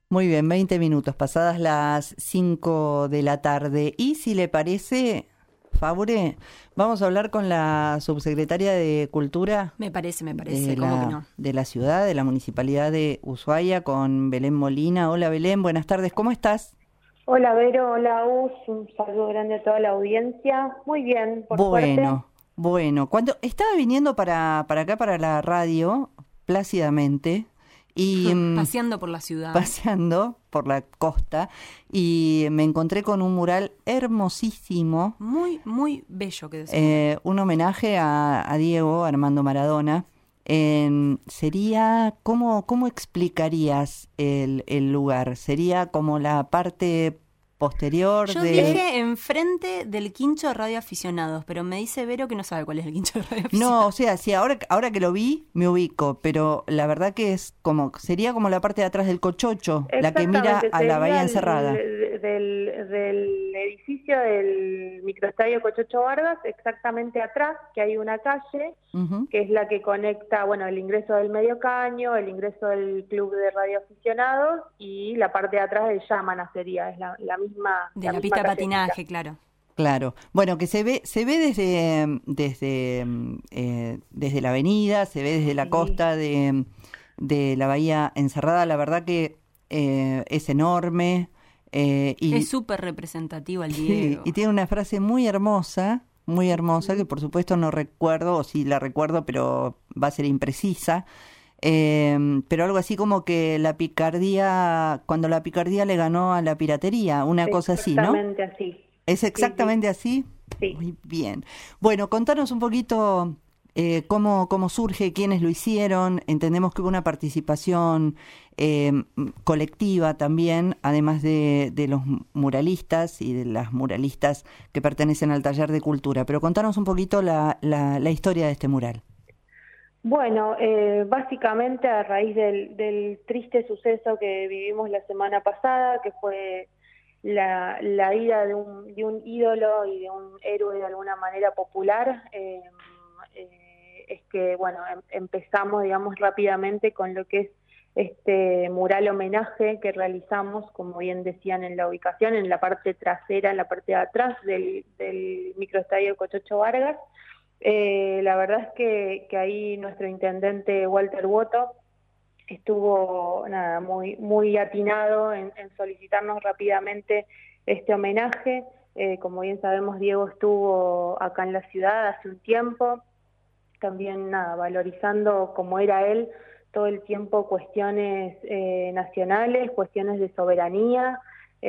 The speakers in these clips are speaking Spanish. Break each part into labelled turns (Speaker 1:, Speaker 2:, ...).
Speaker 1: Muy bien, 20 minutos, pasadas las 5 de la tarde. Y si le parece, Faure, vamos a hablar con la subsecretaria de Cultura
Speaker 2: Me parece, ¿cómo que no?
Speaker 1: de la ciudad, de la Municipalidad de Ushuaia, con Belén Molina. Hola Belén, buenas tardes, ¿cómo estás?
Speaker 3: Hola Vero, hola Us, un saludo grande a toda la audiencia. Muy bien, por suerte.
Speaker 1: Bueno, cuando estaba viniendo para acá, para la radio, plácidamente, y
Speaker 2: Paseando por la ciudad.
Speaker 1: paseando por la costa, y me encontré con un mural hermosísimo,
Speaker 2: Muy, muy bello que decimos.
Speaker 1: un homenaje a Diego Armando Maradona. Sería, ¿cómo explicarías el lugar? ¿Sería como la parte posterior
Speaker 2: Yo
Speaker 1: de...?
Speaker 2: dije enfrente del quincho de radioaficionados, pero me dice Vero que no sabe cuál es el quincho de radioaficionados.
Speaker 1: No, o sea, sí, ahora que lo vi, me ubico, pero la verdad que sería como la parte de atrás del Cochocho, la que mira
Speaker 3: Exactamente,
Speaker 1: a la Bahía
Speaker 3: sería
Speaker 1: Encerrada.
Speaker 3: del edificio del microestadio Cochocho Vargas, exactamente atrás, que hay una calle,
Speaker 1: Ujú.
Speaker 3: que es la que conecta, bueno, el ingreso del Medio Caño, el ingreso del Club de Radioaficionados y la parte de atrás del Yamana sería, es
Speaker 2: De
Speaker 3: la
Speaker 2: la
Speaker 3: misma
Speaker 2: pista de
Speaker 3: callecita.
Speaker 2: patinaje, claro.
Speaker 1: Claro. Bueno, que se ve desde la avenida, se ve desde la
Speaker 3: Sí,
Speaker 1: costa de la Bahía Encerrada. La verdad que es enorme,
Speaker 2: Es
Speaker 1: y,
Speaker 2: súper representativo el
Speaker 1: sí, y
Speaker 2: Diego.
Speaker 1: tiene una frase muy hermosa, que por supuesto no recuerdo, o sí la recuerdo, pero va a ser imprecisa. Pero algo así como que cuando la picardía le ganó a la piratería, una cosa así, ¿no?
Speaker 3: exactamente así.
Speaker 1: ¿Es
Speaker 3: Sí, sí,
Speaker 1: exactamente así?
Speaker 3: sí.
Speaker 1: Muy bien. Bueno, contanos un poquito cómo surge, quiénes lo hicieron. Entendemos que hubo una participación colectiva también, además de los muralistas y de las muralistas que pertenecen al taller de cultura. Pero contanos un poquito la historia de este mural.
Speaker 3: Bueno, básicamente a raíz del triste suceso que vivimos la semana pasada, que fue la ida de un ídolo y de un héroe de alguna manera popular, es que, bueno, empezamos, digamos, rápidamente con lo que es este mural homenaje que realizamos, como bien decían en la ubicación, en la parte trasera, en la parte de atrás del microestadio Cochocho Vargas. La verdad es que ahí nuestro intendente Walter Boto estuvo nada, muy atinado en solicitarnos rápidamente este homenaje. Como bien sabemos, Diego estuvo acá en la ciudad hace un tiempo, también nada, valorizando como era él todo el tiempo cuestiones nacionales, cuestiones de soberanía.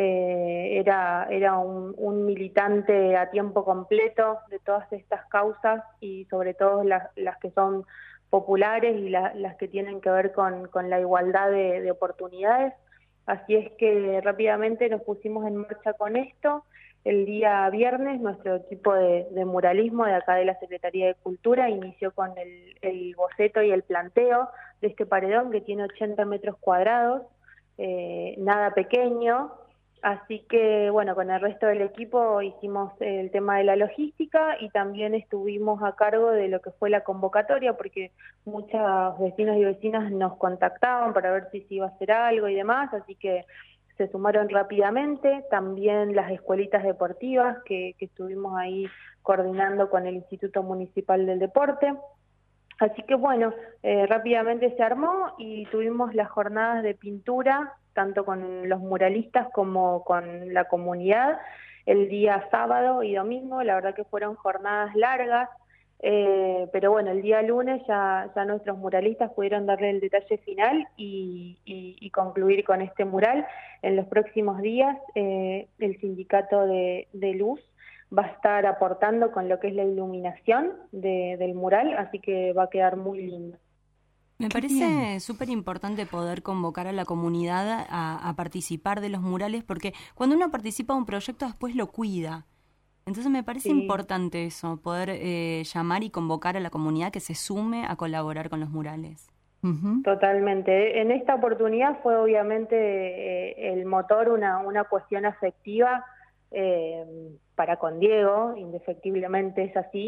Speaker 3: Era un militante a tiempo completo de todas estas causas y sobre todo las que son populares y las que tienen que ver con la igualdad de oportunidades. Así es que rápidamente nos pusimos en marcha con esto. El día viernes nuestro equipo de muralismo de acá de la Secretaría de Cultura inició con el boceto y el planteo de este paredón que tiene 80 metros cuadrados, nada pequeño. Así que, bueno, con el resto del equipo hicimos el tema de la logística y también estuvimos a cargo de lo que fue la convocatoria, porque muchos vecinos y vecinas nos contactaban para ver si se iba a hacer algo y demás, así que se sumaron rápidamente. También las escuelitas deportivas que estuvimos ahí coordinando con el Instituto Municipal del Deporte. Así que bueno, rápidamente se armó y tuvimos las jornadas de pintura, tanto con los muralistas como con la comunidad, el día sábado y domingo. La verdad que fueron jornadas largas, pero bueno, el día lunes ya nuestros muralistas pudieron darle el detalle final y concluir con este mural. En los próximos días, el sindicato de Luz va a estar aportando con lo que es la iluminación del mural, así que va a quedar muy lindo.
Speaker 2: Me
Speaker 1: Qué bien.
Speaker 2: parece súper importante poder convocar a la comunidad a participar de los murales, porque cuando uno participa de un proyecto después lo cuida. Entonces me parece
Speaker 3: Sí,
Speaker 2: importante eso, poder llamar y convocar a la comunidad que se sume a colaborar con los murales.
Speaker 1: Ujú.
Speaker 3: totalmente. En esta oportunidad fue obviamente el motor una cuestión afectiva para con Diego, indefectiblemente es así,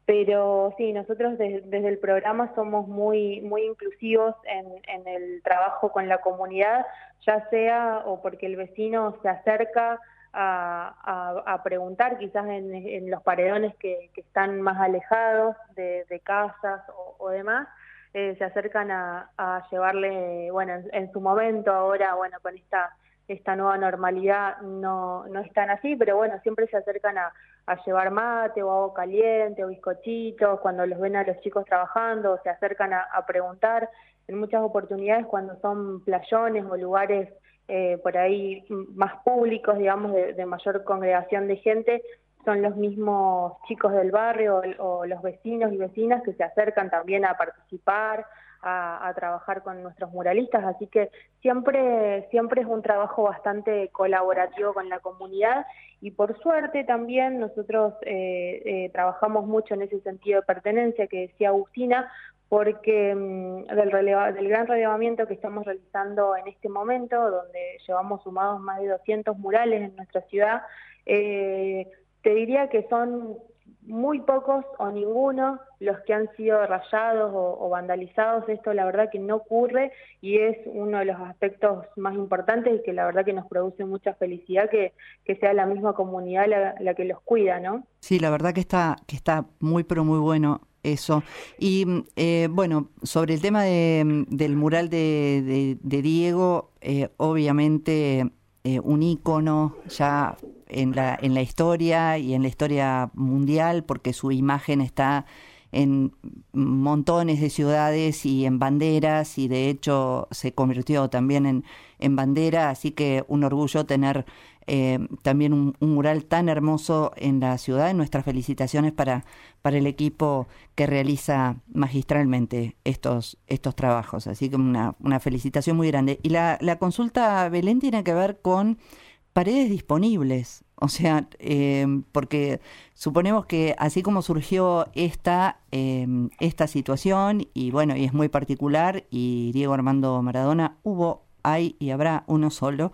Speaker 3: Pero sí, nosotros desde el programa somos muy inclusivos en el trabajo con la comunidad, ya sea o porque el vecino se acerca a preguntar, quizás en los paredones que están más alejados de casas o demás, se acercan a llevarle, bueno, en su momento ahora, bueno, con esta nueva normalidad no es tan así, pero bueno, siempre se acercan a llevar mate o agua caliente o bizcochitos, cuando los ven a los chicos trabajando, o se acercan a preguntar. En muchas oportunidades cuando son playones o lugares por ahí más públicos, digamos, de mayor congregación de gente, son los mismos chicos del barrio o los vecinos y vecinas que se acercan también a participar, a trabajar con nuestros muralistas, así que siempre es un trabajo bastante colaborativo con la comunidad y por suerte también nosotros trabajamos mucho en ese sentido de pertenencia que decía Agustina, porque del gran relevamiento que estamos realizando en este momento, donde llevamos sumados más de 200 murales en nuestra ciudad, te diría que son muy pocos o ninguno los que han sido rayados o vandalizados. Esto la verdad que no ocurre y es uno de los aspectos más importantes y que la verdad que nos produce mucha felicidad que sea la misma comunidad la que los cuida, ¿no?
Speaker 1: Sí, la verdad que está muy, pero muy bueno eso. Y bueno, sobre el tema del mural de Diego, obviamente un ícono ya en la historia y en la historia mundial, porque su imagen está en montones de ciudades y en banderas, y de hecho se convirtió también en bandera, así que un orgullo tener también un mural tan hermoso en la ciudad. Nuestras felicitaciones para el equipo que realiza magistralmente estos trabajos, así que una felicitación muy grande. Y la consulta, Belén, tiene que ver con paredes disponibles, o sea, porque suponemos que así como surgió esta situación, y bueno, y es muy particular, y Diego Armando Maradona hay y habrá uno solo,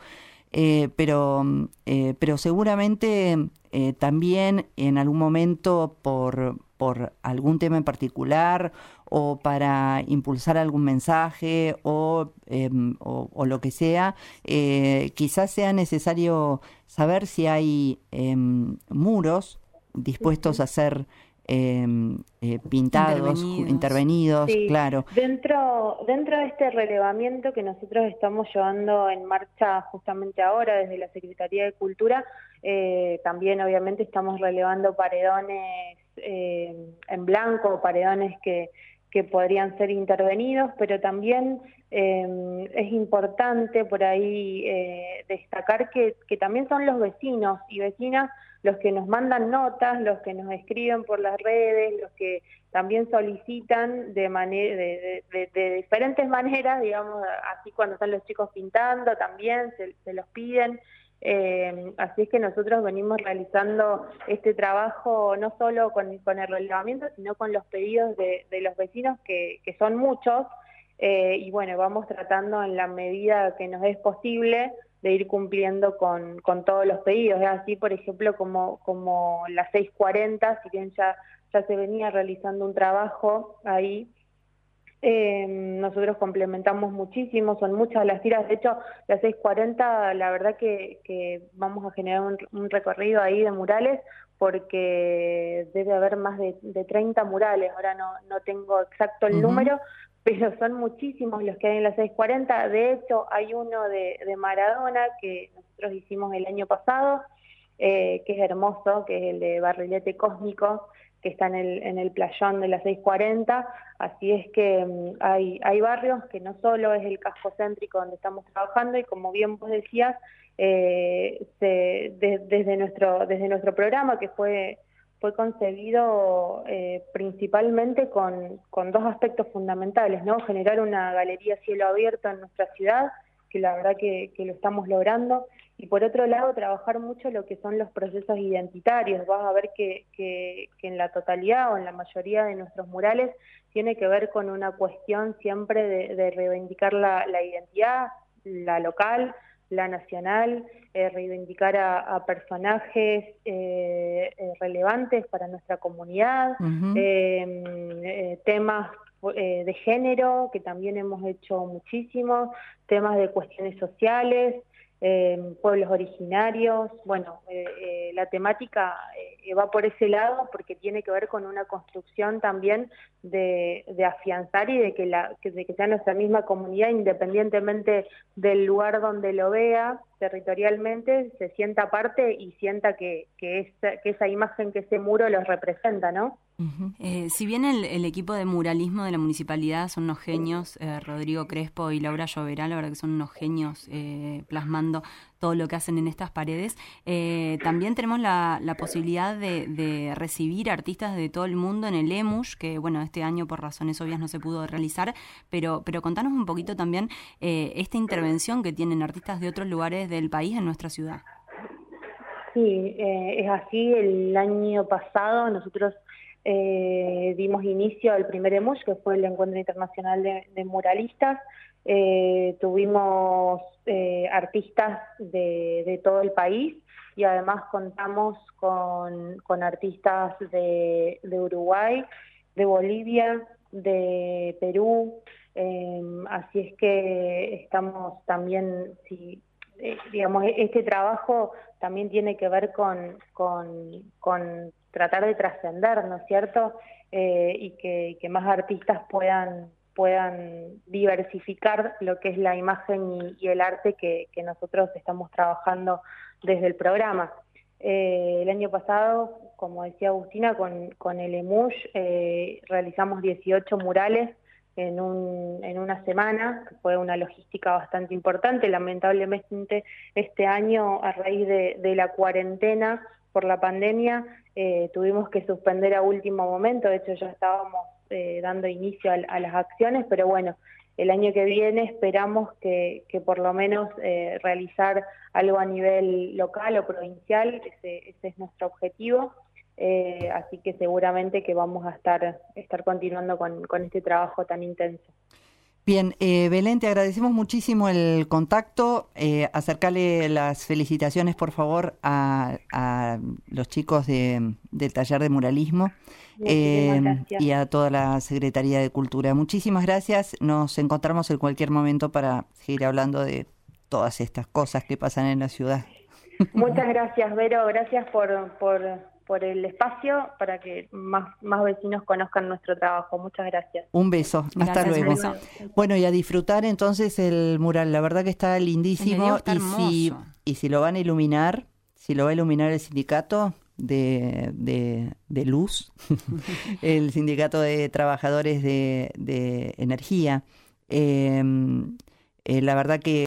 Speaker 1: pero seguramente también en algún momento por algún tema en particular o para impulsar algún mensaje o lo que sea, quizás sea necesario saber si hay muros dispuestos a ser pintados, intervenidos,
Speaker 3: sí.
Speaker 1: Claro.
Speaker 3: Dentro de este relevamiento que nosotros estamos llevando en marcha justamente ahora desde la Secretaría de Cultura, también obviamente estamos relevando paredones en blanco, paredones que podrían ser intervenidos, pero también es importante por ahí destacar que también son los vecinos y vecinas los que nos mandan notas, los que nos escriben por las redes, los que también solicitan de diferentes maneras, digamos, así cuando están los chicos pintando también se los piden. Así es que nosotros venimos realizando este trabajo no solo con el relevamiento, sino con los pedidos de los vecinos, que son muchos, y bueno, vamos tratando en la medida que nos es posible de ir cumpliendo con todos los pedidos. Es así, por ejemplo, como las 6:40, si bien ya se venía realizando un trabajo ahí, nosotros complementamos muchísimo, son muchas las tiras. De hecho, las 6:40, la verdad que vamos a generar un recorrido ahí de murales, porque debe haber más de 30 murales, ahora no tengo exacto el número, pero son muchísimos los que hay en las 6:40. De hecho, hay uno de Maradona que nosotros hicimos el año pasado, que es hermoso, que es el de Barrilete Cósmico, que está en el playón de las 6:40, así es que hay barrios que no solo es el casco céntrico donde estamos trabajando, y como bien vos decías, desde nuestro programa, que fue concebido principalmente con dos aspectos fundamentales, ¿no? Generar una galería cielo abierto en nuestra ciudad, que la verdad que lo estamos logrando, y por otro lado trabajar mucho lo que son los procesos identitarios. Vas a ver que en la totalidad o en la mayoría de nuestros murales tiene que ver con una cuestión siempre de reivindicar la identidad, la local, la nacional, reivindicar a personajes relevantes para nuestra comunidad, temas de género, que también hemos hecho muchísimos, temas de cuestiones sociales, pueblos originarios. Bueno, la temática va por ese lado porque tiene que ver con una construcción también de afianzar y de que sea nuestra misma comunidad, independientemente del lugar donde lo vea territorialmente, se sienta parte y sienta que esa imagen, que ese muro los representa, ¿no?
Speaker 2: Si bien el equipo de muralismo de la municipalidad son unos genios, Rodrigo Crespo y Laura Lloverá, la verdad que son unos genios plasmando todo lo que hacen en estas paredes, también tenemos la posibilidad de recibir artistas de todo el mundo en el EMUSH, que bueno, este año por razones obvias no se pudo realizar, pero contanos un poquito también esta intervención que tienen artistas de otros lugares del país en nuestra ciudad.
Speaker 3: Sí, es así. El año pasado nosotros dimos inicio al primer EMUSH, que fue el Encuentro Internacional de Muralistas. Tuvimos artistas de todo el país y además contamos con artistas de Uruguay, de Bolivia, de Perú, así es que estamos también, digamos, este trabajo también tiene que ver con tratar de trascender, ¿no es cierto? Y que más artistas puedan diversificar lo que es la imagen y el arte que nosotros estamos trabajando desde el programa. El año pasado, como decía Agustina, con el EMUSH realizamos 18 murales en una semana, que fue una logística bastante importante. Lamentablemente este año, a raíz de la cuarentena por la pandemia, tuvimos que suspender a último momento. De hecho ya estábamos dando inicio a las acciones, pero bueno, el año que viene esperamos que por lo menos realizar algo a nivel local o provincial. Ese es nuestro objetivo. Así que seguramente que vamos a estar continuando con este trabajo tan intenso.
Speaker 1: Bien, Belén, te agradecemos muchísimo el contacto. Acercarle las felicitaciones, por favor, a los chicos del taller de muralismo y a toda la Secretaría de Cultura. Muchísimas gracias. Nos encontramos en cualquier momento para seguir hablando de todas estas cosas que pasan en la ciudad.
Speaker 3: Muchas gracias, Vero. Gracias por el espacio para que más vecinos conozcan nuestro trabajo. Muchas gracias.
Speaker 1: Un beso. Hasta luego.
Speaker 2: Beso.
Speaker 1: Bueno, y a disfrutar entonces el mural. La verdad que está lindísimo.
Speaker 2: Está
Speaker 1: y si lo van a iluminar, si lo va a iluminar el sindicato de luz, el sindicato de trabajadores de energía, la verdad que